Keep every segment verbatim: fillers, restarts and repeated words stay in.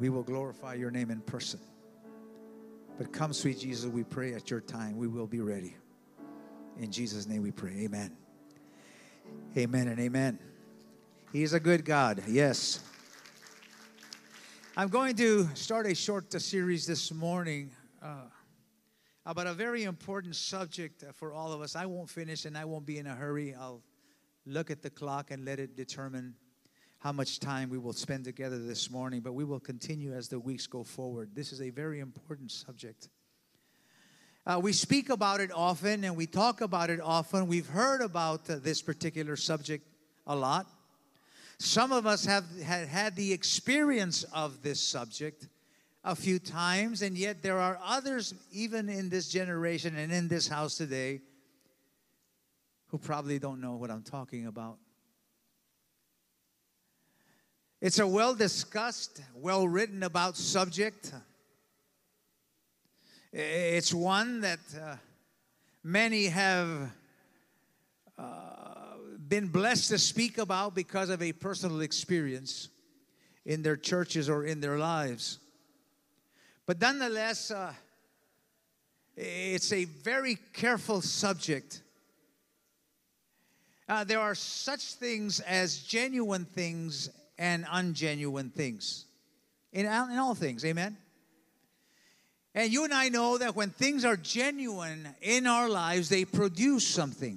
we will glorify your name in person. But come, sweet Jesus, we pray at your time. We will be ready. In Jesus' name we pray. Amen. Amen and amen. He's a good God. Yes. I'm going to start a short series this morning uh, about a very important subject for all of us. I won't finish and I won't be in a hurry. I'll look at the clock and let it determine how much time we will spend together this morning. But we will continue as the weeks go forward. This is a very important subject. Uh, we speak about it often and we talk about it often. We've heard about uh, this particular subject a lot. Some of us have had, had the experience of this subject a few times, and yet there are others, even in this generation and in this house today, who probably don't know what I'm talking about. It's a well-discussed, well-written about subject. It's one that uh, many have uh, been blessed to speak about because of a personal experience in their churches or in their lives. But nonetheless, uh, it's a very careful subject. Uh, there are such things as genuine things and ungenuine things in, in all things, amen? And you and I know that when things are genuine in our lives, they produce something.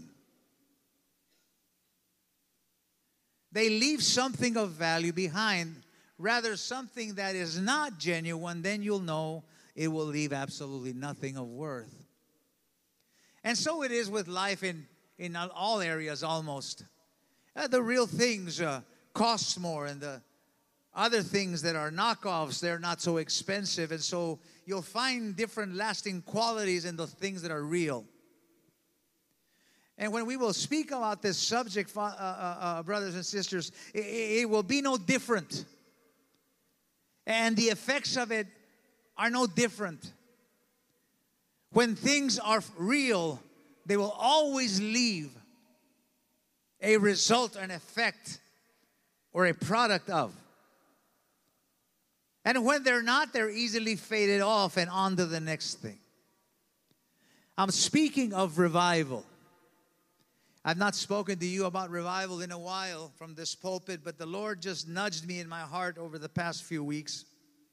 They leave something of value behind. Rather, something that is not genuine, then you'll know it will leave absolutely nothing of worth. And so it is with life in, in all areas almost. Uh, the real things uh, cost more, and the other things that are knockoffs, they're not so expensive. And so you'll find different lasting qualities in the things that are real. And when we will speak about this subject, uh, uh, uh, brothers and sisters, it, it will be no different. And the effects of it are no different. When things are real, they will always leave a result, an effect, or a product of. And when they're not, they're easily faded off and on to the next thing. I'm speaking of revival. I've not spoken to you about revival in a while from this pulpit, but the Lord just nudged me in my heart over the past few weeks.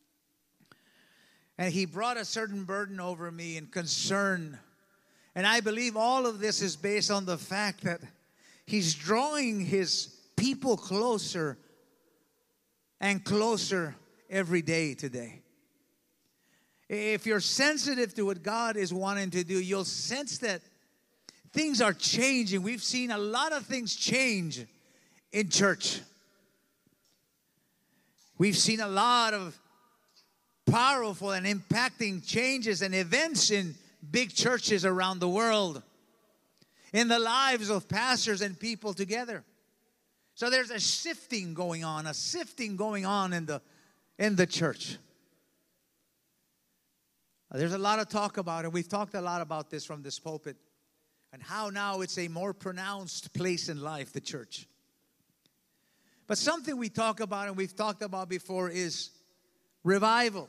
And He brought a certain burden over me and concern. And I believe all of this is based on the fact that He's drawing His people closer and closer every day today. If you're sensitive to what God is wanting to do, you'll sense that things are changing. We've seen a lot of things change in church. We've seen a lot of powerful and impacting changes and events in big churches around the world, in the lives of pastors and people together. So there's a sifting going on, a sifting going on in the in the church. There's a lot of talk about it. We've talked a lot about this from this pulpit, and how now it's a more pronounced place in life, the church. But something we talk about and we've talked about before is revival.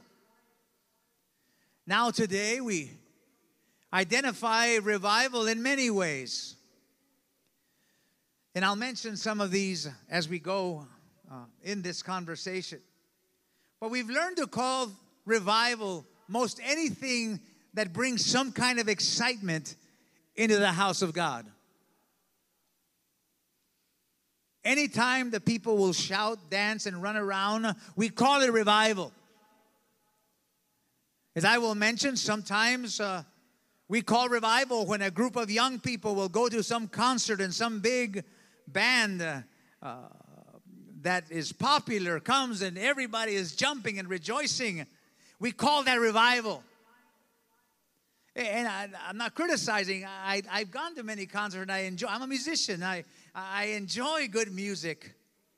Now today we identify revival in many ways. And I'll mention some of these as we go uh, in this conversation. But we've learned to call revival most anything that brings some kind of excitement into the house of God. Anytime the people will shout, dance, and run around, we call it revival. As I will mention, sometimes uh, we call revival when a group of young people will go to some concert and some big band uh, uh, that is popular comes and everybody is jumping and rejoicing. We call that revival. And I, I'm not criticizing. I, I've gone to many concerts and I enjoy. I'm a musician. I, I enjoy good music.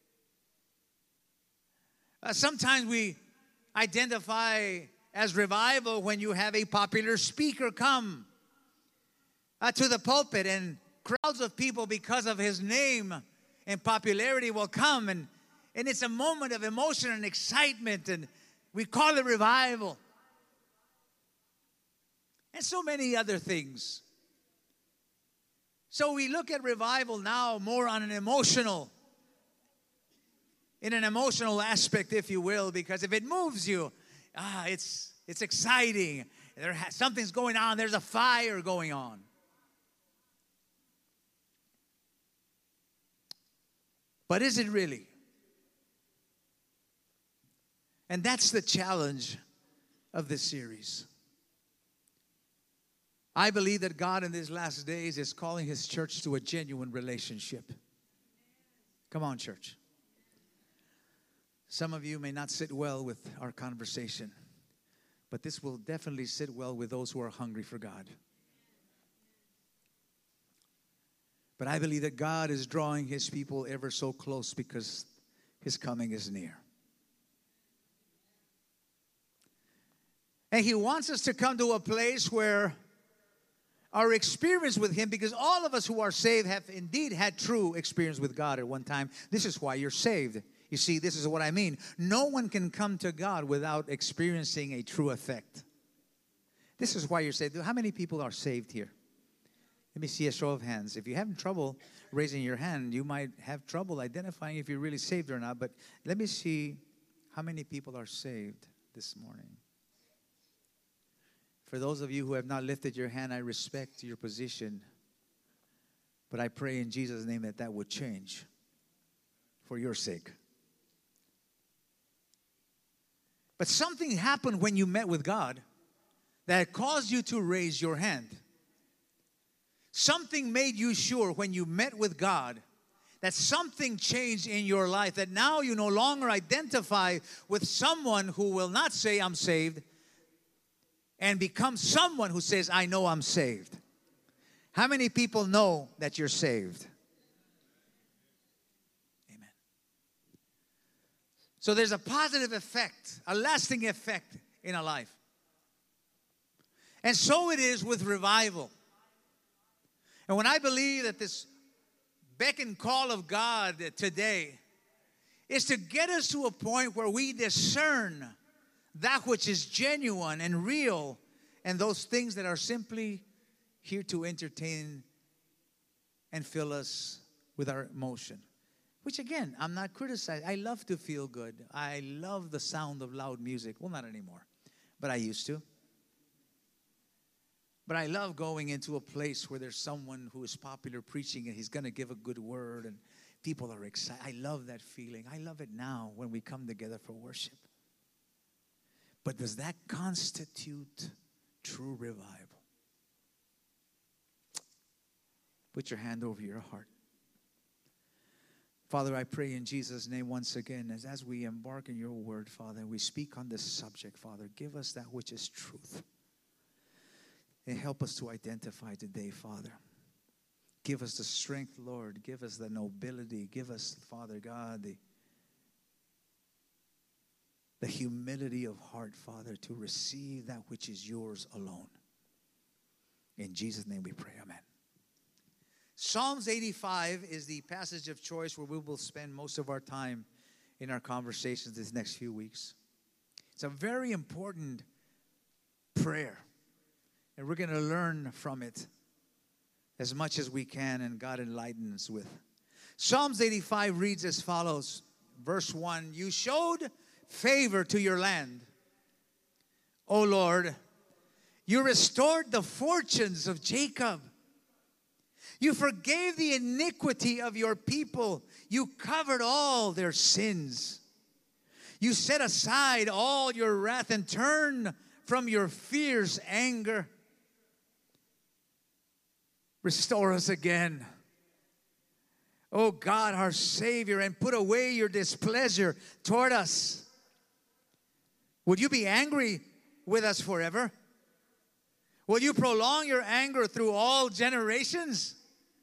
Uh, sometimes we identify as revival when you have a popular speaker come uh, to the pulpit, and crowds of people, because of his name and popularity, will come, and, and it's a moment of emotion and excitement, and We call it revival. And so many other things. So we look at revival now more on an emotional, in an emotional aspect, if you will, because if it moves you, ah, it's it's exciting. There ha- something's going on. There's a fire going on. But is it really? And that's the challenge of this series. I believe that God in these last days is calling His church to a genuine relationship. Come on, church. Some of you may not sit well with our conversation, but this will definitely sit well with those who are hungry for God. But I believe that God is drawing His people ever so close because His coming is near. And He wants us to come to a place where our experience with Him, because all of us who are saved have indeed had true experience with God at one time. This is why you're saved. You see, this is what I mean. No one can come to God without experiencing a true effect. This is why you're saved. How many people are saved here? Let me see a show of hands. If you're having trouble raising your hand, you might have trouble identifying if you're really saved or not. But let me see how many people are saved this morning. For those of you who have not lifted your hand, I respect your position. But I pray in Jesus' name that that would change for your sake. But something happened when you met with God that caused you to raise your hand. Something made you sure when you met with God that something changed in your life, that now you no longer identify with someone who will not say, I'm saved, and become someone who says, I know I'm saved. How many people know that you're saved? Amen. So there's a positive effect, a lasting effect in a life. And so it is with revival. And when I believe that this beck and call of God today is to get us to a point where we discern that which is genuine and real, and those things that are simply here to entertain and fill us with our emotion. Which again, I'm not criticizing. I love to feel good. I love the sound of loud music. Well, not anymore, but I used to. But I love going into a place where there's someone who is popular preaching and he's going to give a good word and people are excited. I love that feeling. I love it now when we come together for worship. But does that constitute true revival? Put your hand over your heart. Father, I pray in Jesus' name once again, as, as we embark in your word, Father, we speak on this subject, Father, give us that which is truth. And help us to identify today, Father. Give us the strength, Lord. Give us the nobility. Give us, Father God, the The humility of heart, Father, to receive that which is yours alone. In Jesus' name we pray, amen. Psalms eighty-five is the passage of choice where we will spend most of our time in our conversations this next few weeks. It's a very important prayer, and we're going to learn from it as much as we can, and God enlightens us with. Psalms eighty-five reads as follows, verse one, you showed favor to your land, O Lord. You restored the fortunes of Jacob. You forgave the iniquity of your people. You covered all their sins. You set aside all your wrath and turned from your fierce anger. Restore us again, O God, our Savior, and put away your displeasure toward us. Would you be angry with us forever? Will you prolong your anger through all generations?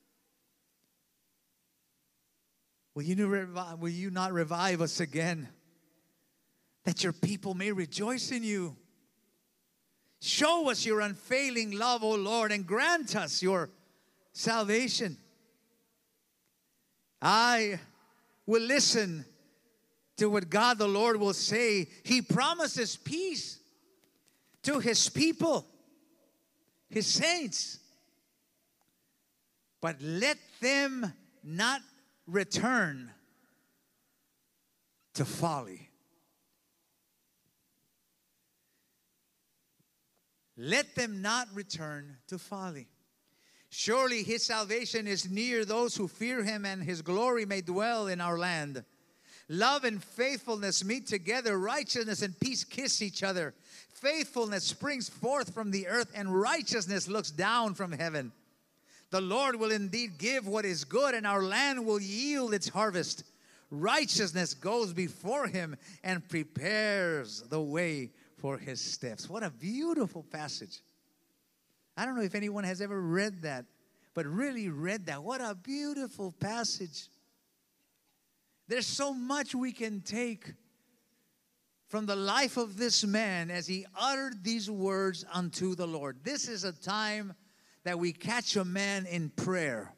Will you, revive, will you not revive us again, that your people may rejoice in you? Show us your unfailing love, O Lord, and grant us your salvation. I will listen to what God the Lord will say. He promises peace to His people, His saints. But let them not return to folly. Let them not return to folly. Surely His salvation is near those who fear Him, and His glory may dwell in our land. Love and faithfulness meet together. Righteousness and peace kiss each other. Faithfulness springs forth from the earth, and righteousness looks down from heaven. The Lord will indeed give what is good, and our land will yield its harvest. Righteousness goes before Him and prepares the way for His steps. What a beautiful passage. I don't know if anyone has ever read that, but really read that. What a beautiful passage. There's so much we can take from the life of this man as he uttered these words unto the Lord. This is a time that we catch a man in prayer.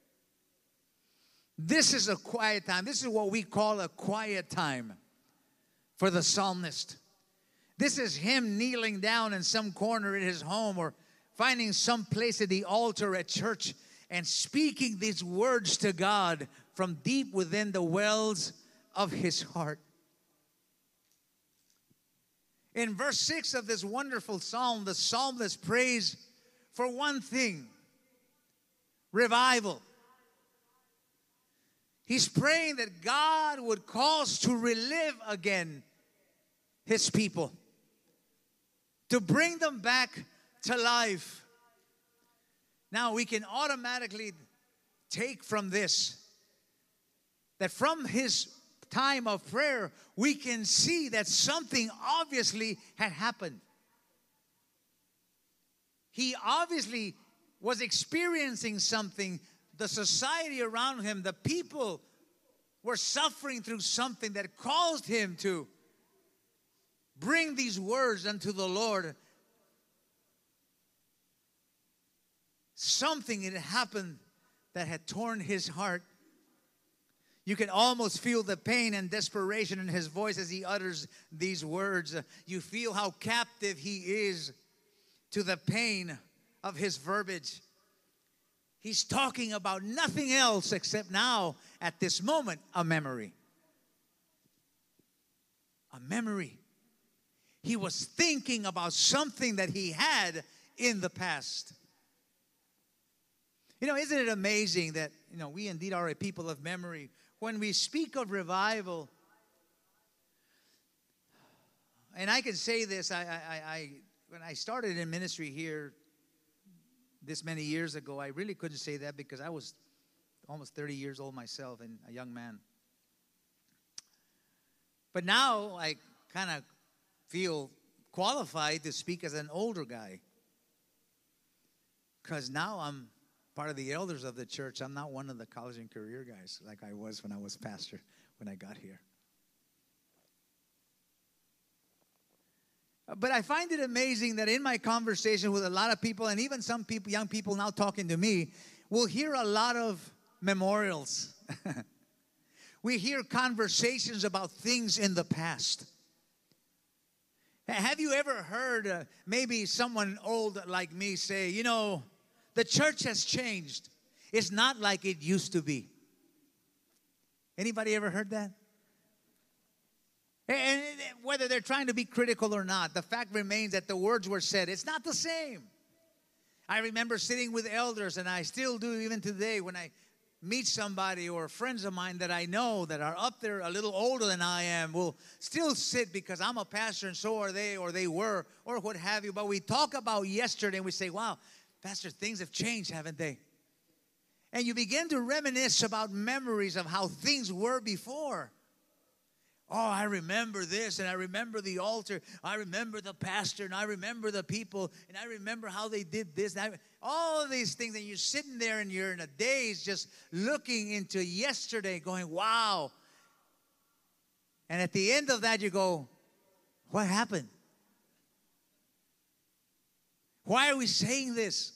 This is a quiet time. This is what we call a quiet time for the psalmist. This is him kneeling down in some corner in his home, or finding some place at the altar at church and speaking these words to God from deep within the wells of his heart. In verse six of this wonderful psalm, the psalmist prays for one thing: revival. He's praying that God would cause to relive again His people, to bring them back to life. Now we can automatically take from this that from his time of prayer, we can see that something obviously had happened. He obviously was experiencing something. The society around him, the people, were suffering through something that caused him to bring these words unto the Lord. Something had happened that had torn his heart. You can almost feel the pain and desperation in his voice as he utters these words. You feel how captive he is to the pain of his verbiage. He's talking about nothing else except now, at this moment, a memory. A memory. He was thinking about something that he had in the past. You know, isn't it amazing that, you know, we indeed are a people of memory. When we speak of revival, and I can say this, I, I, I when I started in ministry here this many years ago, I really couldn't say that because I was almost thirty years old myself and a young man. But now I kind of feel qualified to speak as an older guy, because now I'm part of the elders of the church. I'm not one of the college and career guys like I was when I was pastor, when I got here. But I find it amazing that in my conversation with a lot of people, and even some people, young people now talking to me, we'll hear a lot of memorials. We hear conversations about things in the past. Have you ever heard uh, maybe someone old like me say, you know, the church has changed. It's not like it used to be. Anybody ever heard that? And whether they're trying to be critical or not, the fact remains that the words were said. It's not the same. I remember sitting with elders, and I still do even today when I meet somebody or friends of mine that I know that are up there a little older than I am, will still sit because I'm a pastor and so are they, or they were, or what have you. But we talk about yesterday and we say, wow, Pastor, things have changed, haven't they? And you begin to reminisce about memories of how things were before. Oh, I remember this, and I remember the altar. I remember the pastor, and I remember the people, and I remember how they did this. And I, all of these things, and you're sitting there, and you're in a daze just looking into yesterday, going, wow. And at the end of that, you go, what happened? Why are we saying this?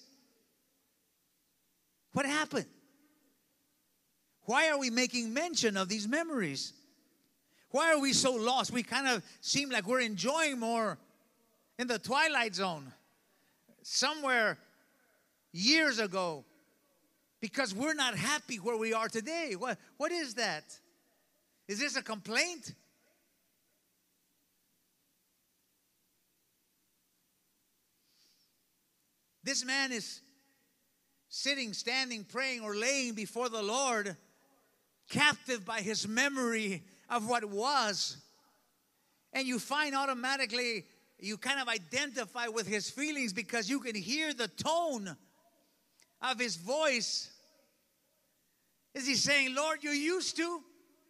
What happened? Why are we making mention of these memories? Why are we so lost? We kind of seem like we're enjoying more in the twilight zone somewhere years ago because we're not happy where we are today. What, what is that? Is this a complaint? This man is sitting, standing, praying, or laying before the Lord, captive by his memory of what was. And you find automatically, you kind of identify with his feelings because you can hear the tone of his voice. Is he saying, Lord, you're used to?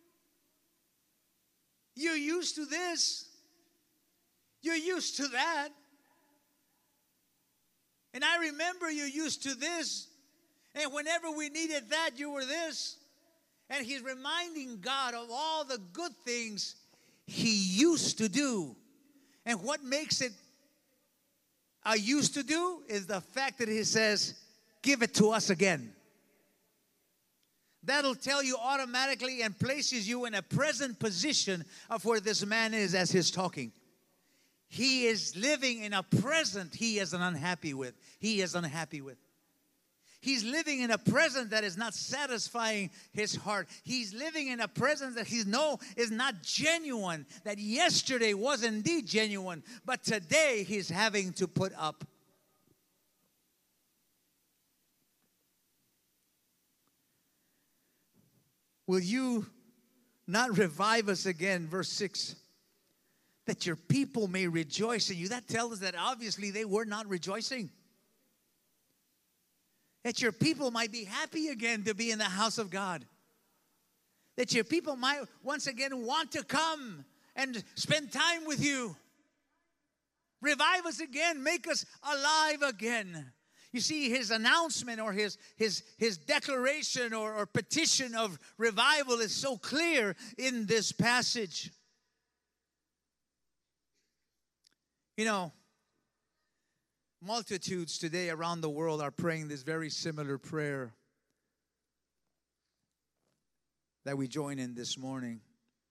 You're used to this. You're used to that. And I remember you're used to this. And whenever we needed that, you were this. And he's reminding God of all the good things he used to do. And what makes it a used to do is the fact that he says, give it to us again. That'll tell you automatically and places you in a present position of where this man is as he's talking. He is living in a present he is unhappy with. He is unhappy with. He's living in a present that is not satisfying his heart. He's living in a present that he knows is not genuine. That yesterday was indeed genuine, but today he's having to put up. Will you not revive us again? Verse six. That your people may rejoice in you. That tells us that obviously they were not rejoicing. That your people might be happy again to be in the house of God. That your people might once again want to come and spend time with you. Revive us again. Make us alive again. You see, his announcement or his, his, his declaration or, or petition of revival is so clear in this passage. You know, multitudes today around the world are praying this very similar prayer that we join in this morning.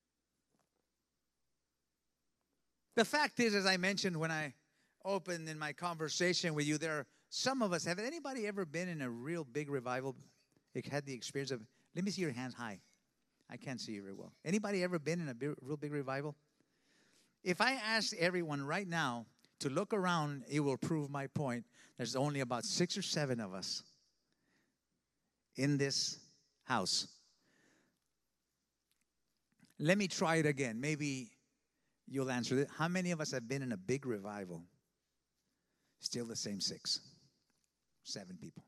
The fact is, as I mentioned when I opened in my conversation with you, there are some of us, have anybody ever been in a real big revival? It had the experience of, let me see your hands high. I can't see you very well. Anybody ever been in a big, real big revival? If I ask everyone right now to look around, it will prove my point. There's only about six or seven of us in this house. Let me try it again. Maybe you'll answer it. How many of us have been in a big revival? Still the same six. Seven people.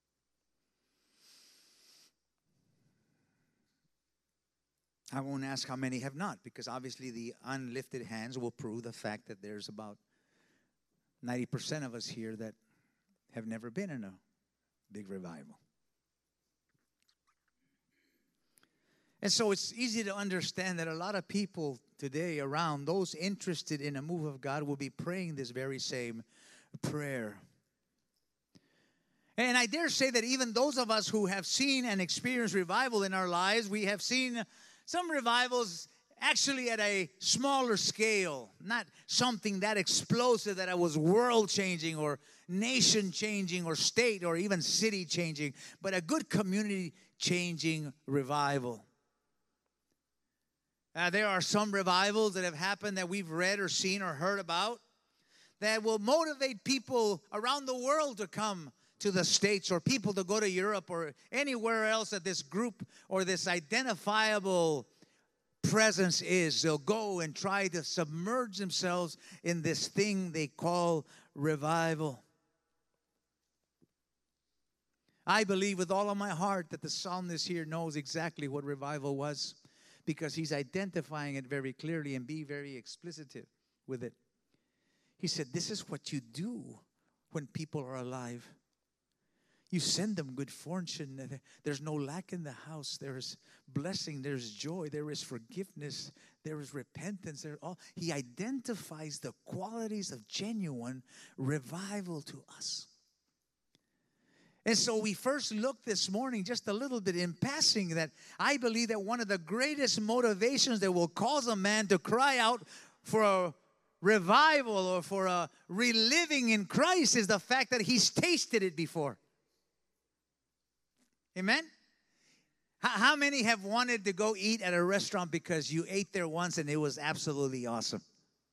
I won't ask how many have not, because obviously the unlifted hands will prove the fact that there's about ninety percent of us here that have never been in a big revival. And so it's easy to understand that a lot of people today around, those interested in a move of God, will be praying this very same prayer. And I dare say that even those of us who have seen and experienced revival in our lives, we have seen some revivals actually at a smaller scale, not something that explosive that I was world-changing or nation-changing or state or even city-changing, but a good community-changing revival. Uh, there are some revivals that have happened that we've read or seen or heard about that will motivate people around the world to come to the States, or people to go to Europe or anywhere else that this group or this identifiable presence is. They'll go and try to submerge themselves in this thing they call revival. I believe with all of my heart that the psalmist here knows exactly what revival was, because he's identifying it very clearly and be very explicit with it. He said, this is what you do when people are alive. You send them good fortune. There's no lack in the house. There is blessing. There is joy. There is forgiveness. There is repentance. There all. He identifies the qualities of genuine revival to us. And so we first looked this morning just a little bit in passing that I believe that one of the greatest motivations that will cause a man to cry out for a revival or for a reliving in Christ is the fact that he's tasted it before. Amen? How many have wanted to go eat at a restaurant because you ate there once and it was absolutely awesome?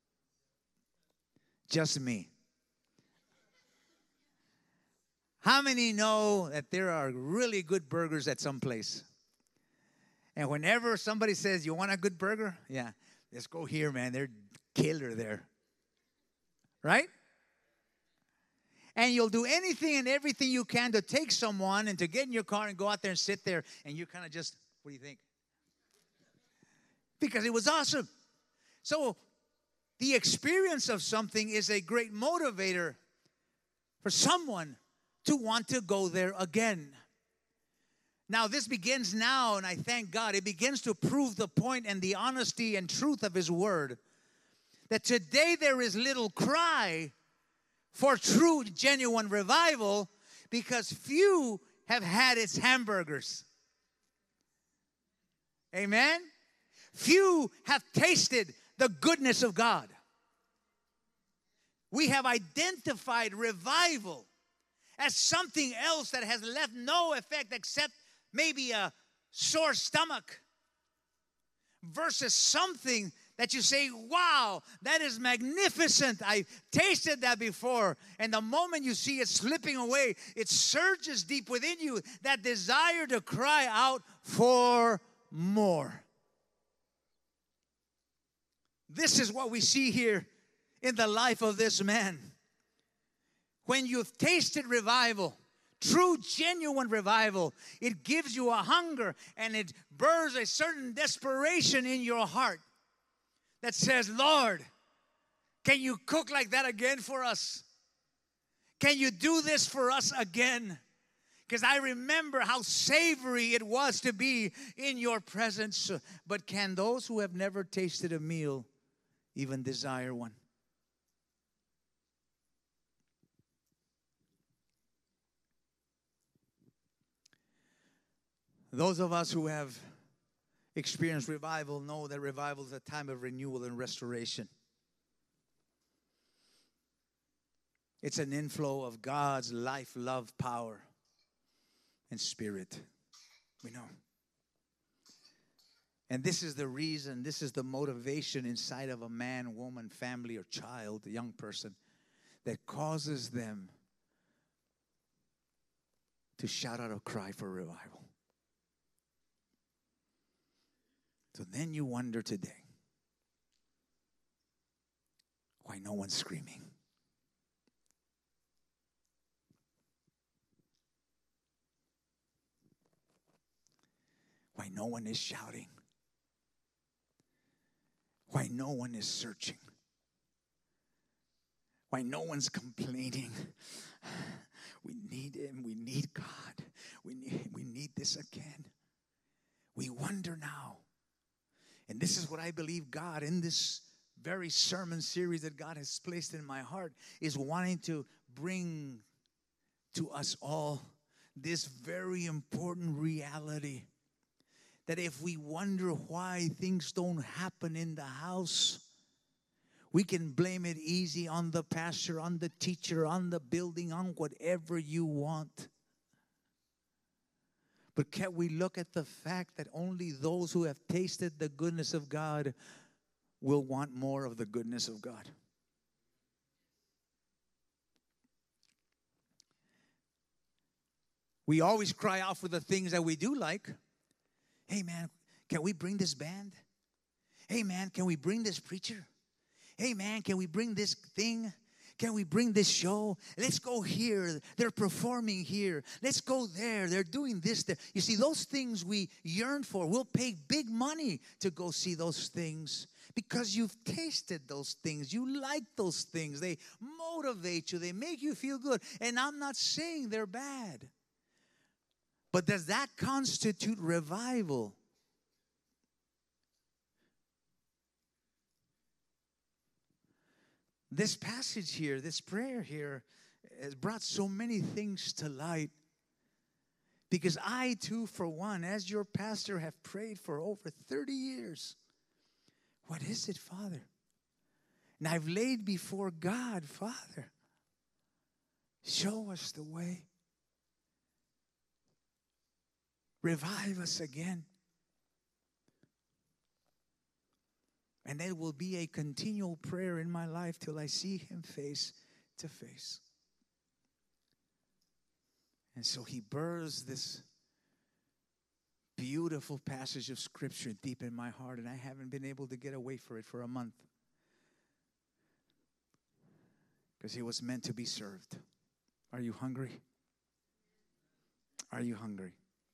Just me. How many know that there are really good burgers at some place? And whenever somebody says, you want a good burger? Yeah, let's go here, man. They're killer there. Right? And you'll do anything and everything you can to take someone and to get in your car and go out there and sit there. And you kind of just, what do you think? Because it was awesome. So the experience of something is a great motivator for someone to want to go there again. Now, this begins now, and I thank God. It begins to prove the point and the honesty and truth of His Word. That today there is little cry for true, genuine revival because few have had its hamburgers. Amen? Few have tasted the goodness of God. We have identified revival as something else that has left no effect except maybe a sore stomach versus something that you say, wow, that is magnificent. I tasted that before. And the moment you see it slipping away, it surges deep within you, that desire to cry out for more. This is what we see here in the life of this man. When you've tasted revival, true, genuine revival, it gives you a hunger and it burns a certain desperation in your heart that says, Lord, can you cook like that again for us? Can you do this for us again? Because I remember how savory it was to be in your presence. But can those who have never tasted a meal even desire one? Those of us who have experienced revival know that revival is a time of renewal and restoration. It's an inflow of God's life, love, power, and spirit. We know. And this is the reason, this is the motivation inside of a man, woman, family, or child, a young person, that causes them to shout out a cry for revival. So then you wonder today, why no one's screaming? Why no one is shouting? Why no one is searching? Why no one's complaining? We need Him. We need God. We need, we need this again. We wonder now. And this is what I believe God, in this very sermon series that God has placed in my heart, is wanting to bring to us all this very important reality. That if we wonder why things don't happen in the house, we can blame it easy on the pastor, on the teacher, on the building, on whatever you want. But can we look at the fact that only those who have tasted the goodness of God will want more of the goodness of God? We always cry out for the things that we do like. Hey, man, can we bring this band? Hey, man, can we bring this preacher? Hey, man, can we bring this thing? Can we bring this show? Let's go here. They're performing here. Let's go there. They're doing this there. You see, those things we yearn for. We'll pay big money to go see those things because you've tasted those things. You like those things. They motivate you. They make you feel good. And I'm not saying they're bad. But does that constitute revival? This passage here, this prayer here, has brought so many things to light. Because I too, for one, as your pastor, have prayed for over thirty years. What is it, Father? And I've laid before God, Father, show us the way. Revive us again. And it will be a continual prayer in my life till I see him face to face. And so he burrs this beautiful passage of Scripture deep in my heart, and I haven't been able to get away from it for a month. Because he was meant to be served. Are you hungry? Are you hungry?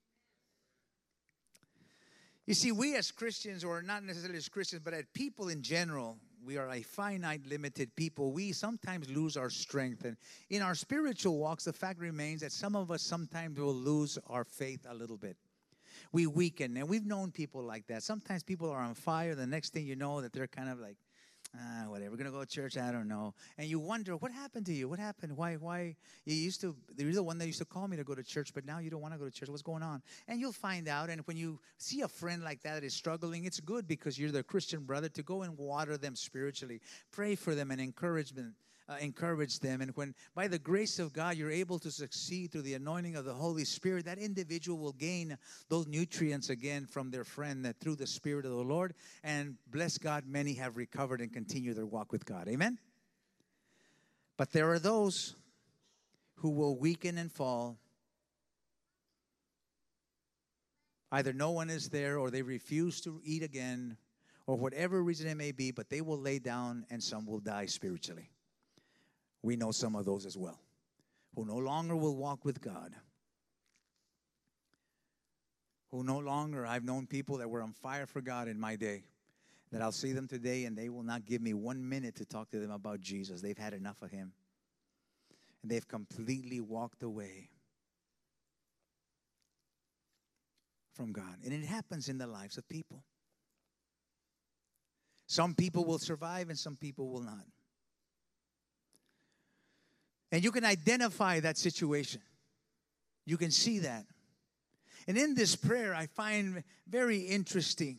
You see, we as Christians, or not necessarily as Christians, but as people in general, we are a finite, limited people. We sometimes lose our strength. And in our spiritual walks, the fact remains that some of us sometimes will lose our faith a little bit. We weaken, and we've known people like that. Sometimes people are on fire. The next thing you know, that they're kind of like, ah, whatever, we're going to go to church, I don't know. And you wonder, what happened to you? What happened? Why, why? You used to, you're the one that used to call me to go to church, but now you don't want to go to church. What's going on? And you'll find out. And when you see a friend like that that is struggling, it's good because you're their Christian brother to go and water them spiritually. Pray for them and encouragement. Uh, encourage them. And when, by the grace of God, you're able to succeed through the anointing of the Holy Spirit, that individual will gain those nutrients again from their friend that through the Spirit of the Lord. And bless God, many have recovered and continue their walk with God. Amen? But there are those who will weaken and fall. Either no one is there or they refuse to eat again or whatever reason it may be, but they will lay down and some will die spiritually. We know some of those as well, who no longer will walk with God. Who no longer, I've known people that were on fire for God in my day, that I'll see them today and they will not give me one minute to talk to them about Jesus. They've had enough of him. And they've completely walked away from God. And it happens in the lives of people. Some people will survive and some people will not. And you can identify that situation. You can see that. And in this prayer, I find very interesting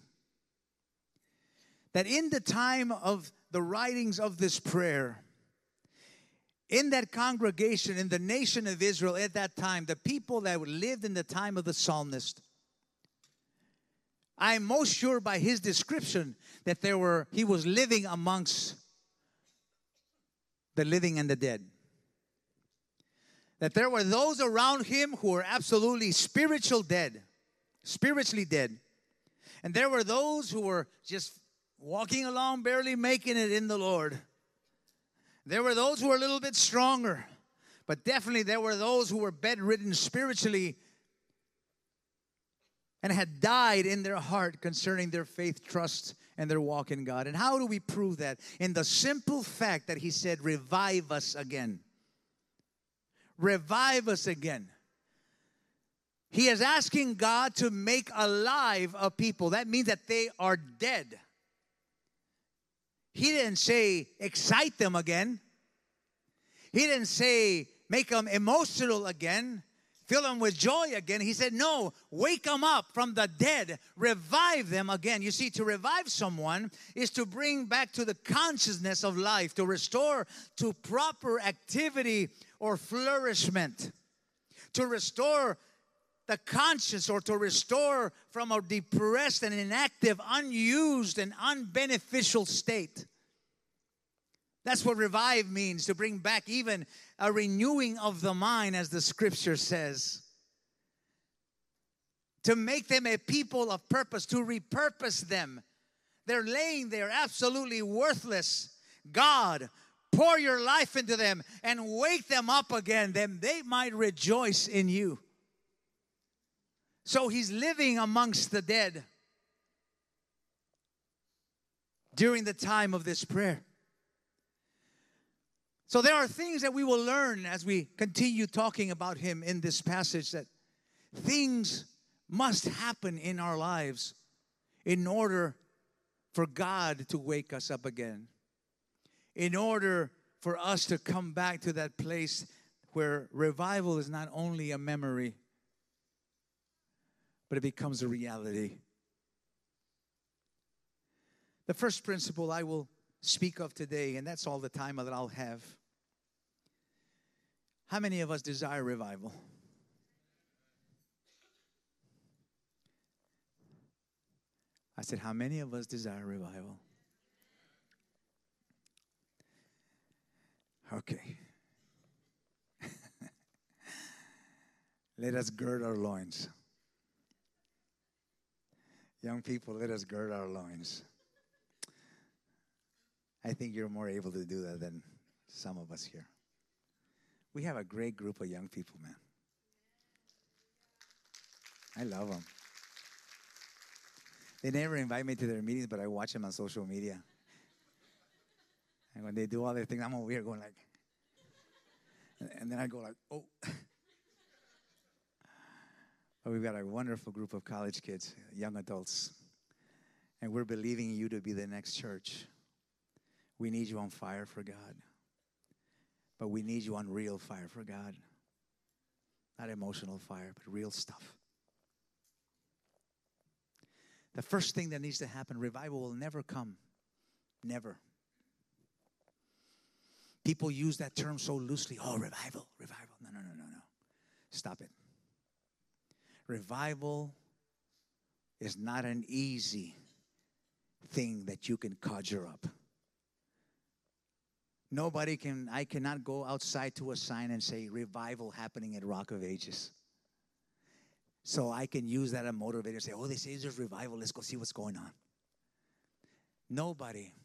that in the time of the writings of this prayer, in that congregation, in the nation of Israel at that time, the people that lived in the time of the psalmist, I'm most sure by his description that there were he was living amongst the living and the dead. That there were those around him who were absolutely spiritual dead, spiritually dead. And there were those who were just walking along, barely making it in the Lord. There were those who were a little bit stronger. But definitely there were those who were bedridden spiritually and had died in their heart concerning their faith, trust, and their walk in God. And how do we prove that? In the simple fact that he said, revive us again. Revive us again. He is asking God to make alive a people. That means that they are dead. He didn't say excite them again. He didn't say make them emotional again. Fill them with joy again. He said, no, wake them up from the dead. Revive them again. You see, to revive someone is to bring back to the consciousness of life, to restore to proper activity or flourishment, to restore the conscience or to restore from a depressed and inactive, unused and unbeneficial state. That's what revive means, to bring back even a renewing of the mind, as the scripture says. To make them a people of purpose, to repurpose them. They're laying there absolutely worthless. God, pour your life into them and wake them up again, then they might rejoice in you. So he's living amongst the dead during the time of this prayer. So there are things that we will learn as we continue talking about him in this passage, that things must happen in our lives in order for God to wake us up again. In order for us to come back to that place where revival is not only a memory, but it becomes a reality. The first principle I will speak of today, and that's all the time that I'll have. How many of us desire revival? I said, how many of us desire revival? Okay. Let us gird our loins. Young people, let us gird our loins. I think you're more able to do that than some of us here. We have a great group of young people, man. I love them. They never invite me to their meetings, but I watch them on social media. And when they do all their things, I'm over here going like, and then I go like, oh. But we've got a wonderful group of college kids, young adults, and we're believing you to be the next church. We need you on fire for God, but we need you on real fire for God. Not emotional fire, but real stuff. The first thing that needs to happen, revival will never come. Never. People use that term so loosely. Oh, revival, revival. No, no, no, no, no. Stop it. Revival is not an easy thing that you can conjure up. Nobody can, I cannot go outside to a sign and say, revival happening at Rock of Ages. So I can use that as a motivator and say, oh, they say there's revival. Let's go see what's going on. Nobody.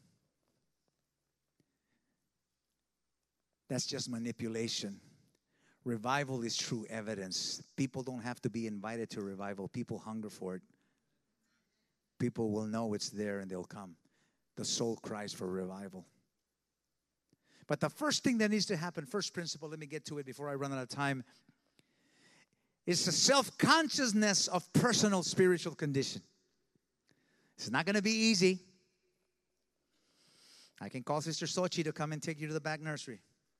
That's just manipulation. Revival is true evidence. People don't have to be invited to revival. People hunger for it. People will know it's there and they'll come. The soul cries for revival. But the first thing that needs to happen, first principle, let me get to it before I run out of time, is the self-consciousness of personal spiritual condition. It's not going to be easy. I can call Sister Sochi to come and take you to the back nursery.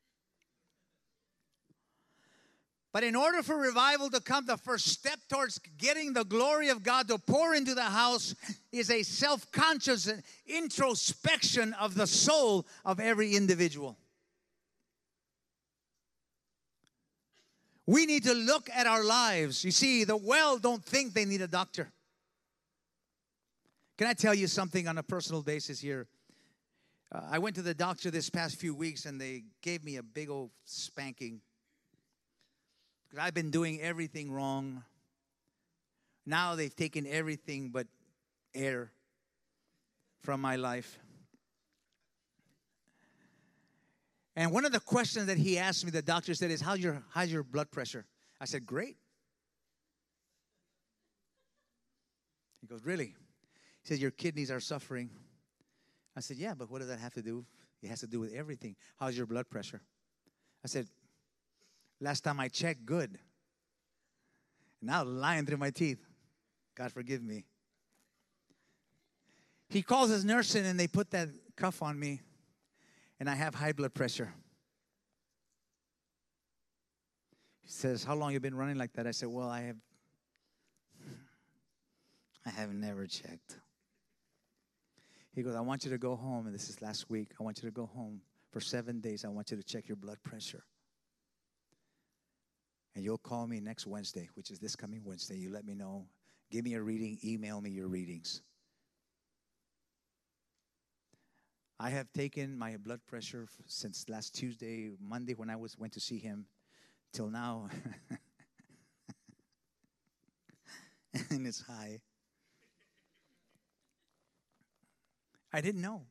But in order for revival to come, the first step towards getting the glory of God to pour into the house is a self-conscious introspection of the soul of every individual. We need to look at our lives. You see, the well don't think they need a doctor. Can I tell you something on a personal basis here? Uh, I went to the doctor this past few weeks and they gave me a big old spanking. Because I've been doing everything wrong. Now they've taken everything but air from my life. And one of the questions that he asked me, the doctor said, is, how's your, how's your blood pressure? I said, great. He goes, really? He says, your kidneys are suffering. I said, yeah, but what does that have to do? It has to do with everything. How's your blood pressure? I said, last time I checked, good. Now lying through my teeth. God forgive me. He calls his nurse in and they put that cuff on me. And I have high blood pressure. He says, how long you been running like that? I said, well, I have, I have never checked. He goes, I want you to go home, and this is last week. I want you to go home for seven days. I want you to check your blood pressure. And you'll call me next Wednesday, which is this coming Wednesday. You let me know. Give me a reading. Email me your readings. I have taken my blood pressure since last Tuesday, Monday, when I was went to see him, till now. And it's high. I didn't know.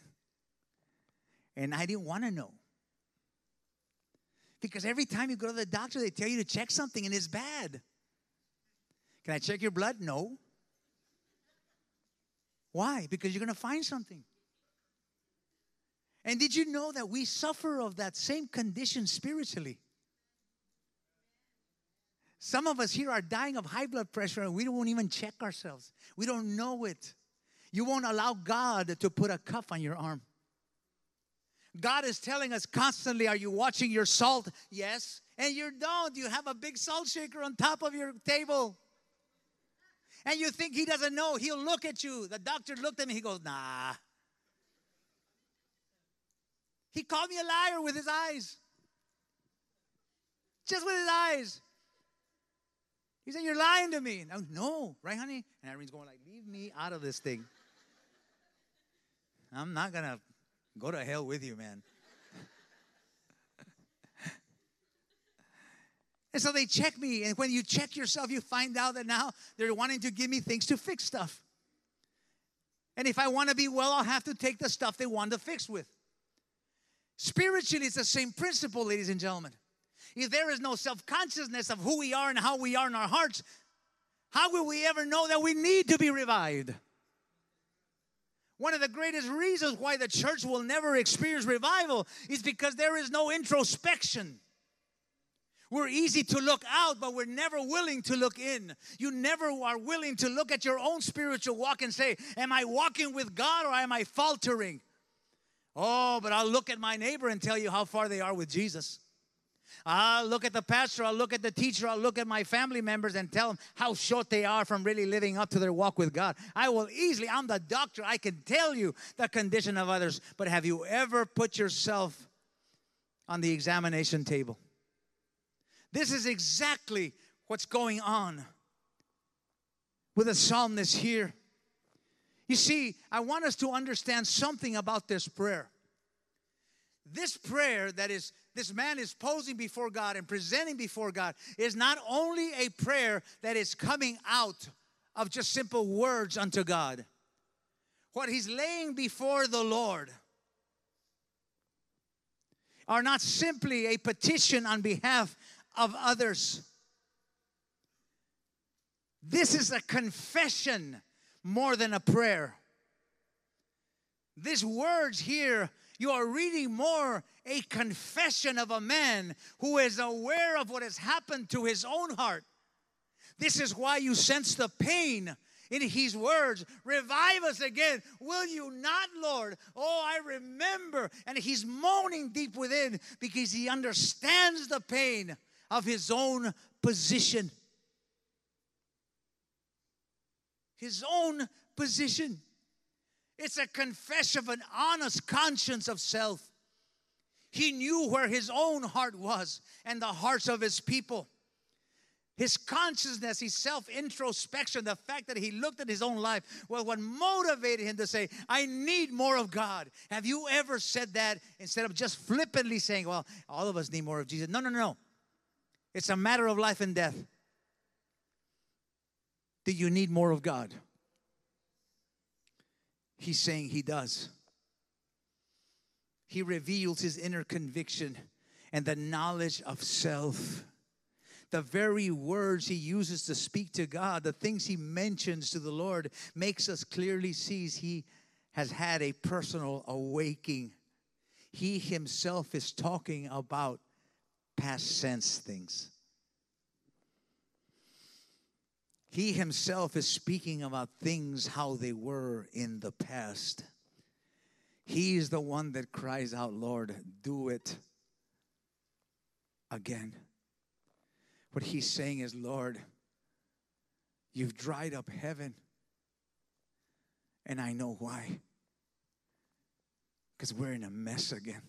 And I didn't want to know. Because every time you go to the doctor, they tell you to check something and it's bad. Can I check your blood? No. Why? Because you're going to find something. And did you know that we suffer of that same condition spiritually? Some of us here are dying of high blood pressure and we don't even check ourselves. We don't know it. You won't allow God to put a cuff on your arm. God is telling us constantly, are you watching your salt? Yes. And you don't. You have a big salt shaker on top of your table. And you think he doesn't know. He'll look at you. The doctor looked at me. He goes, nah. He called me a liar with his eyes. Just with his eyes. He said, you're lying to me. No, no, right, honey? And Irene's going like, leave me out of this thing. I'm not going to go to hell with you, man. And so they check me. And when you check yourself, you find out that now they're wanting to give me things to fix stuff. And if I want to be well, I'll have to take the stuff they want to fix with. Spiritually, it's the same principle, ladies and gentlemen. If there is no self-consciousness of who we are and how we are in our hearts, how will we ever know that we need to be revived? One of the greatest reasons why the church will never experience revival is because there is no introspection. We're easy to look out, but we're never willing to look in. You never are willing to look at your own spiritual walk and say, am I walking with God or am I faltering? Oh, but I'll look at my neighbor and tell you how far they are with Jesus. I'll look at the pastor, I'll look at the teacher, I'll look at my family members and tell them how short they are from really living up to their walk with God. I will easily, I'm the doctor, I can tell you the condition of others. But have you ever put yourself on the examination table? This is exactly what's going on with the psalmist here. You see, I want us to understand something about this prayer. This prayer that is, this man is posing before God and presenting before God is not only a prayer that is coming out of just simple words unto God. What he's laying before the Lord are not simply a petition on behalf of others. This is a confession more than a prayer. These words here, you are reading more a confession of a man who is aware of what has happened to his own heart. This is why you sense the pain in his words. Revive us again. Will you not, Lord? Oh, I remember. And he's moaning deep within because he understands the pain of his own position. His own position. It's a confession of an honest conscience of self. He knew where his own heart was and the hearts of his people. His consciousness, his self-introspection, the fact that he looked at his own life was what motivated him to say, I need more of God. Have you ever said that instead of just flippantly saying, well, all of us need more of Jesus? No, no, no. It's a matter of life and death. Do you need more of God? He's saying he does. He reveals his inner conviction and the knowledge of self. The very words he uses to speak to God, the things he mentions to the Lord, makes us clearly see he has had a personal awakening. He himself is talking about past sense things. He himself is speaking about things how they were in the past. He is the one that cries out, Lord, do it again. What he's saying is, Lord, you've dried up heaven. And I know why. Because we're in a mess again.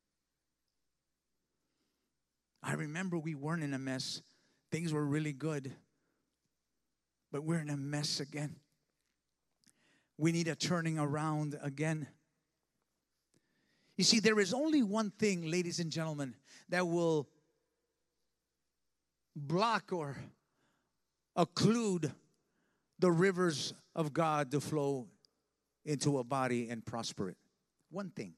I remember we weren't in a mess. Things were really good. But we're in a mess again. We need a turning around again. You see, there is only one thing, ladies and gentlemen, that will block or occlude the rivers of God to flow into a body and prosper it. One thing.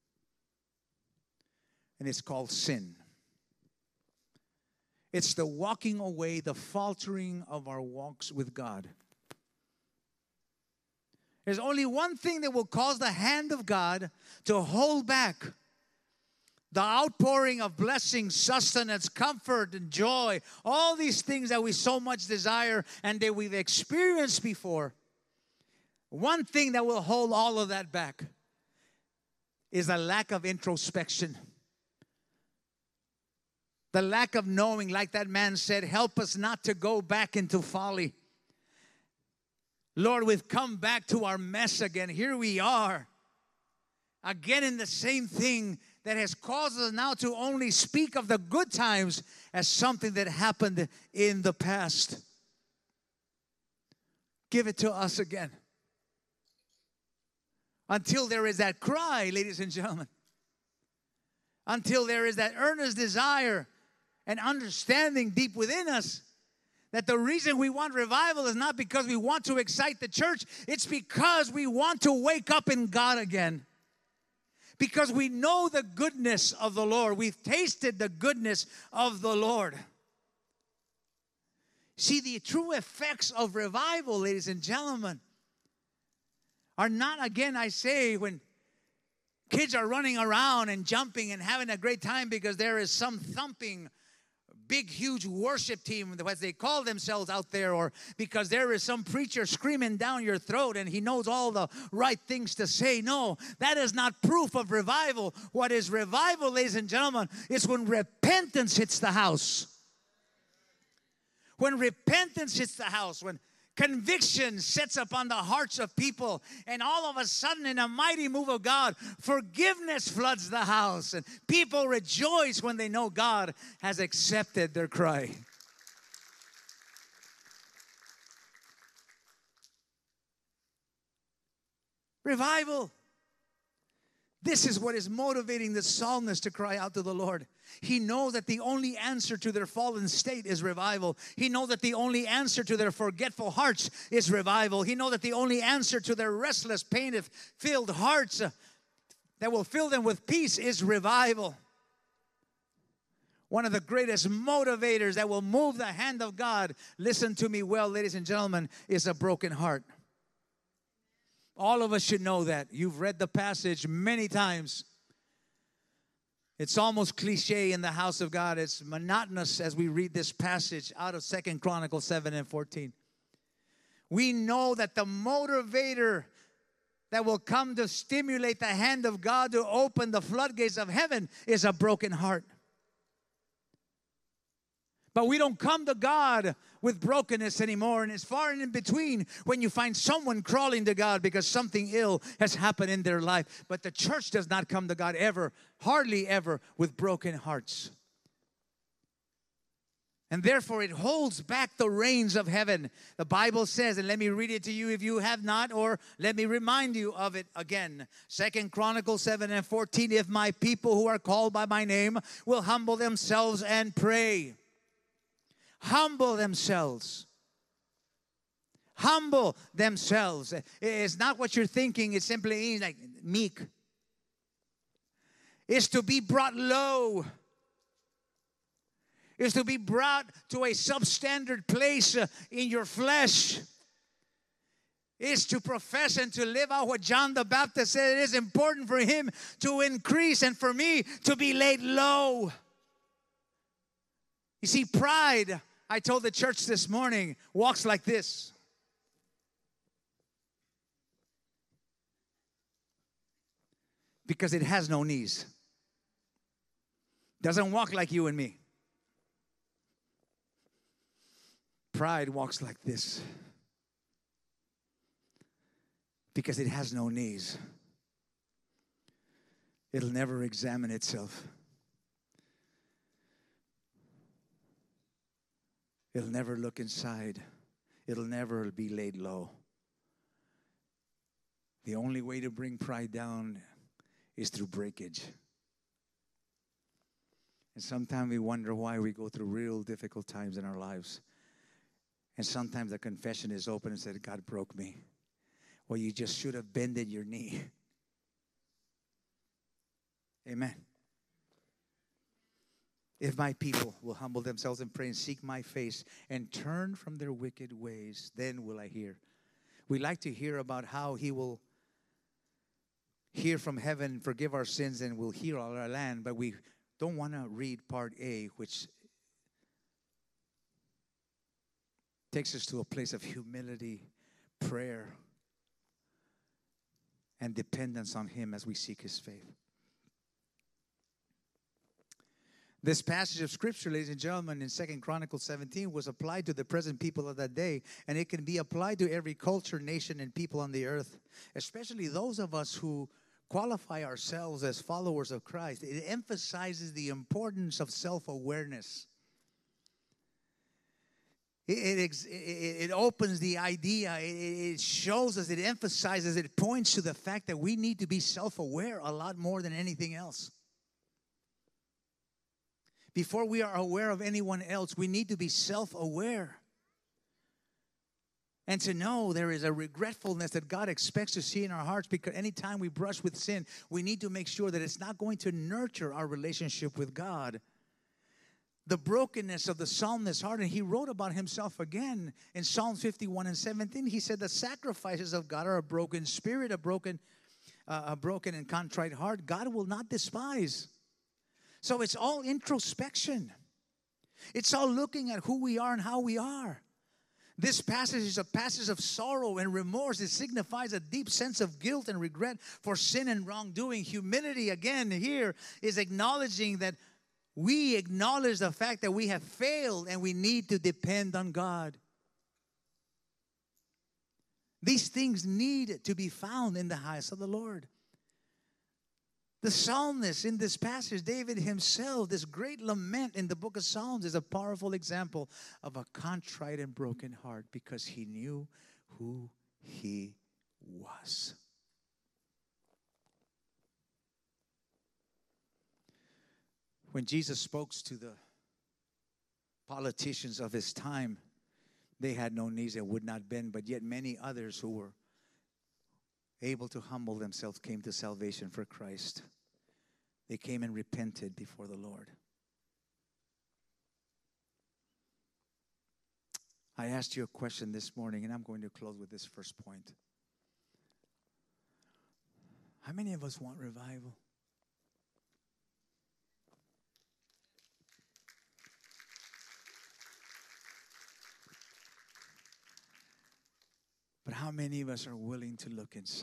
And it's called sin. It's the walking away, the faltering of our walks with God. There's only one thing that will cause the hand of God to hold back the outpouring of blessings, sustenance, comfort, and joy, all these things that we so much desire and that we've experienced before. One thing that will hold all of that back is a lack of introspection. The lack of knowing, like that man said, help us not to go back into folly. Lord, we've come back to our mess again. Here we are, again in the same thing that has caused us now to only speak of the good times as something that happened in the past. Give it to us again. Until there is that cry, ladies and gentlemen. Until there is that earnest desire and understanding deep within us that the reason we want revival is not because we want to excite the church. It's because we want to wake up in God again. Because we know the goodness of the Lord. We've tasted the goodness of the Lord. See, the true effects of revival, ladies and gentlemen, are not, again, I say, when kids are running around and jumping and having a great time because there is some thumping, big, huge worship team, as they call themselves out there, or because there is some preacher screaming down your throat and he knows all the right things to say. No, that is not proof of revival. What is revival, ladies and gentlemen, is when repentance hits the house. When repentance hits the house, when conviction sets upon the hearts of people, and all of a sudden, in a mighty move of God, forgiveness floods the house, and people rejoice when they know God has accepted their cry. Revival. This is what is motivating the psalmist to cry out to the Lord. He knows that the only answer to their fallen state is revival. He knows that the only answer to their forgetful hearts is revival. He knows that the only answer to their restless, pain-filled hearts uh, that will fill them with peace is revival. One of the greatest motivators that will move the hand of God, listen to me well, ladies and gentlemen, is a broken heart. All of us should know that. You've read the passage many times. It's almost cliche in the house of God. It's monotonous as we read this passage out of Second Chronicles seven and fourteen. We know that the motivator that will come to stimulate the hand of God to open the floodgates of heaven is a broken heart. But we don't come to God with brokenness anymore. And it's far and in between when you find someone crawling to God because something ill has happened in their life. But the church does not come to God ever, hardly ever, with broken hearts. And therefore it holds back the reins of heaven. The Bible says, and let me read it to you if you have not, or let me remind you of it again. Second Chronicles seven and fourteen, if my people who are called by my name will humble themselves and pray. Humble themselves. Humble themselves. It's not what you're thinking. It simply means like meek. It's to be brought low. It's to be brought to a substandard place in your flesh. It's to profess and to live out what John the Baptist said. It is important for him to increase and for me to be laid low. You see, pride, I told the church this morning, walks like this. Because it has no knees. Doesn't walk like you and me. Pride walks like this. Because it has no knees. It'll never examine itself. It'll never look inside. It'll never be laid low. The only way to bring pride down is through breakage. And sometimes we wonder why we go through real difficult times in our lives. And sometimes the confession is open and said, God broke me. Well, you just should have bended your knee. Amen. If my people will humble themselves and pray and seek my face and turn from their wicked ways, then will I hear. We like to hear about how he will hear from heaven, forgive our sins, and will heal all our land. But we don't want to read part A, which takes us to a place of humility, prayer, and dependence on him as we seek his faith. This passage of Scripture, ladies and gentlemen, in Second Chronicles seventeen was applied to the present people of that day, and it can be applied to every culture, nation, and people on the earth, especially those of us who qualify ourselves as followers of Christ. It emphasizes the importance of self-awareness. It, it, it, it opens the idea, it, it shows us, it emphasizes, it points to the fact that we need to be self-aware a lot more than anything else. Before we are aware of anyone else, we need to be self-aware. And to know there is a regretfulness that God expects to see in our hearts, because anytime we brush with sin, we need to make sure that it's not going to nurture our relationship with God. The brokenness of the psalmist's heart, and he wrote about himself again in Psalm fifty-one and seventeen. He said the sacrifices of God are a broken spirit, a broken, uh, a broken and contrite heart God will not despise. So it's all introspection. It's all looking at who we are and how we are. This passage is a passage of sorrow and remorse. It signifies a deep sense of guilt and regret for sin and wrongdoing. Humility, again, here is acknowledging that we acknowledge the fact that we have failed and we need to depend on God. These things need to be found in the house of the Lord. The psalmist in this passage, David himself, this great lament in the book of Psalms, is a powerful example of a contrite and broken heart, because he knew who he was. When Jesus spoke to the politicians of his time, they had no knees and would not bend, but yet many others who were able to humble themselves came to salvation for Christ. They came and repented before the Lord. I asked you a question this morning, and I'm going to close with this first point. How many of us want revival? But how many of us are willing to look inside?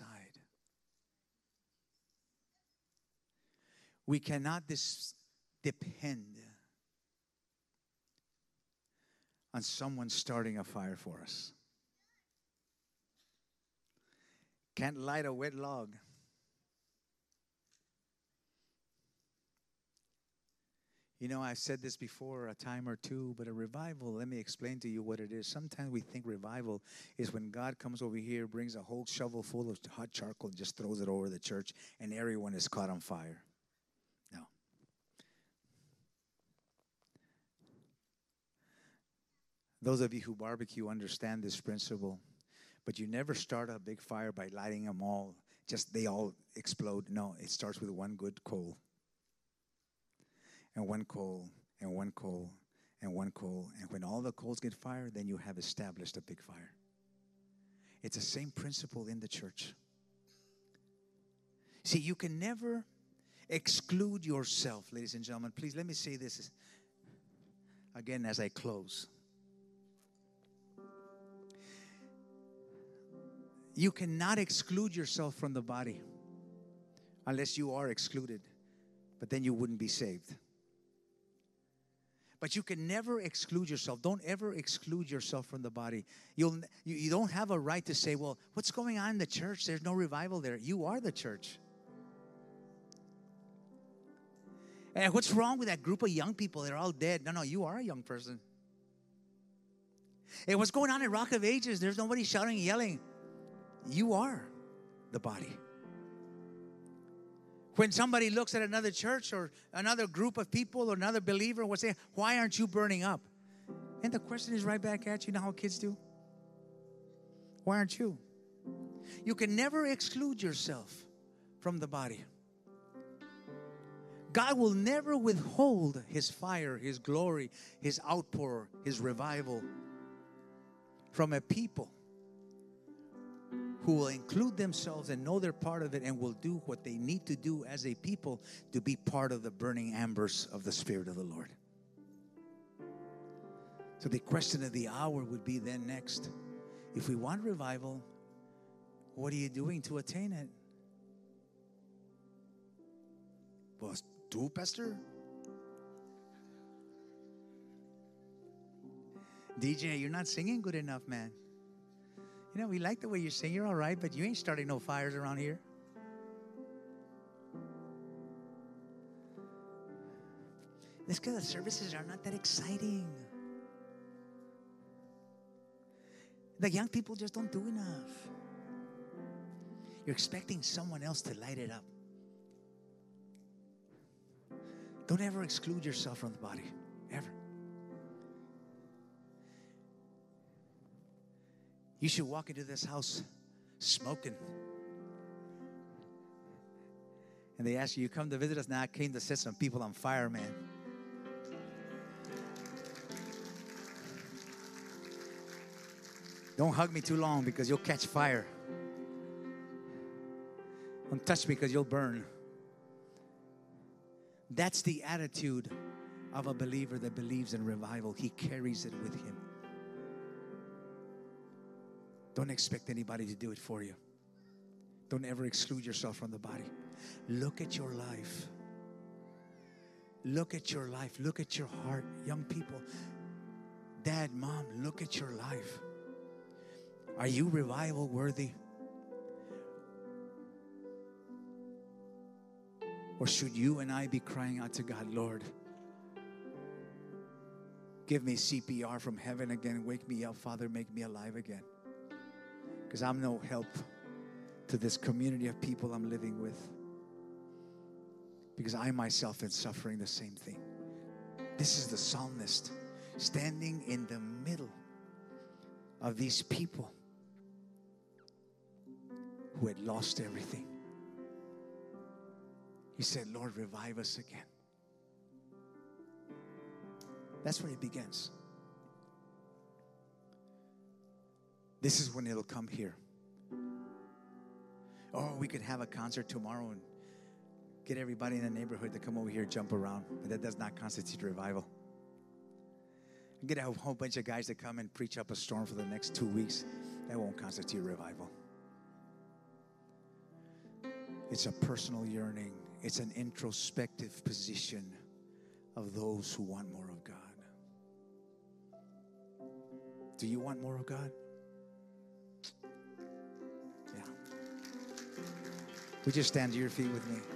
We cannot dis- depend on someone starting a fire for us. Can't light a wet log. You know, I've said this before a time or two, but a revival, let me explain to you what it is. Sometimes we think revival is when God comes over here, brings a whole shovel full of hot charcoal, and just throws it over the church, and everyone is caught on fire. No. Those of you who barbecue understand this principle, but you never start a big fire by lighting them all, just they all explode. No, it starts with one good coal. And one coal, and one coal, and one coal. And when all the coals get fired, then you have established a big fire. It's the same principle in the church. See, you can never exclude yourself, ladies and gentlemen. Please, let me say this again as I close. You cannot exclude yourself from the body unless you are excluded, but then you wouldn't be saved. But you can never exclude yourself. Don't ever exclude yourself from the body. You'll, you, you don't have a right to say, well, what's going on in the church? There's no revival there. You are the church. And what's wrong with that group of young people? They're all dead. No, no, you are a young person. And what's going on in Rock of Ages? There's nobody shouting and yelling. You are the body. When somebody looks at another church or another group of people or another believer, will say, why aren't you burning up? And the question is right back at you. You know how kids do? Why aren't you? You can never exclude yourself from the body. God will never withhold His fire, His glory, His outpour, His revival from a people who will include themselves and know they're part of it and will do what they need to do as a people to be part of the burning embers of the Spirit of the Lord. So the question of the hour would be then next, if we want revival, what are you doing to attain it? Well, do, Pastor? D J, you're not singing good enough, man. You know, we like the way you sing. You're all right, but you ain't starting no fires around here. It's because the services are not that exciting. The young people just don't do enough. You're expecting someone else to light it up. Don't ever exclude yourself from the body, ever. You should walk into this house smoking. And they ask you, you come to visit us? Now, I came to set some people on fire, man. Don't hug me too long because you'll catch fire. Don't touch me because you'll burn. That's the attitude of a believer that believes in revival. He carries it with him. Don't expect anybody to do it for you. Don't ever exclude yourself from the body. Look at your life. Look at your life. Look at your heart. Young people, dad, mom, look at your life. Are you revival worthy? Or should you and I be crying out to God, Lord, give me C P R from heaven again. Wake me up, Father, make me alive again. Because I'm no help to this community of people I'm living with. Because I myself am suffering the same thing. This is the psalmist standing in the middle of these people who had lost everything. He said, Lord, revive us again. That's where it begins. This is when it'll come here. Or we could have a concert tomorrow and get everybody in the neighborhood to come over here and jump around. But that does not constitute revival. Get a whole bunch of guys to come and preach up a storm for the next two weeks. That won't constitute revival. It's a personal yearning. It's an introspective position of those who want more of God. Do you want more of God? Yeah. Would you stand to your feet with me?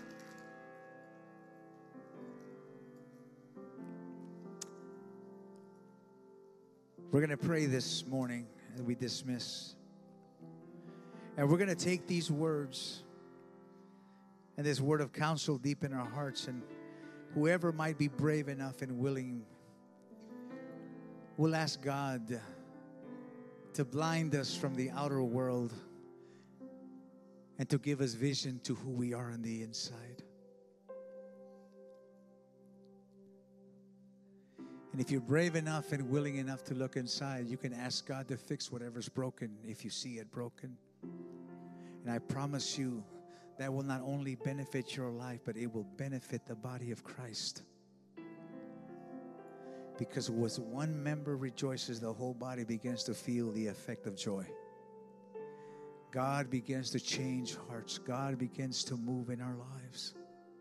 We're going to pray this morning as we dismiss. And we're going to take these words and this word of counsel deep in our hearts. And whoever might be brave enough and willing, we'll ask God to blind us from the outer world and to give us vision to who we are on the inside. And if you're brave enough and willing enough to look inside, you can ask God to fix whatever's broken if you see it broken. And I promise you, that will not only benefit your life, but it will benefit the body of Christ. Because as one member rejoices, the whole body begins to feel the effect of joy. God begins to change hearts. God begins to move in our lives.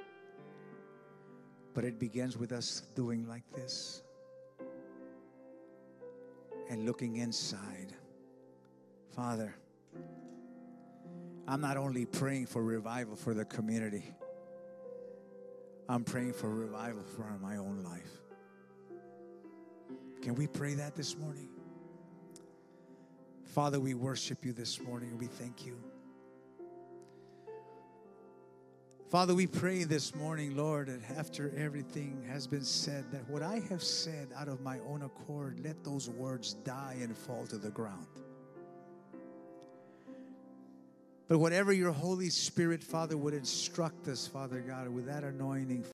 But it begins with us doing like this and looking inside. Father, I'm not only praying for revival for the community. I'm praying for revival for my own life. Can we pray that this morning? Father, we worship you this morning and we thank you. Father, we pray this morning, Lord, that after everything has been said, that what I have said out of my own accord, let those words die and fall to the ground. But whatever your Holy Spirit, Father, would instruct us, Father God, with that anointing,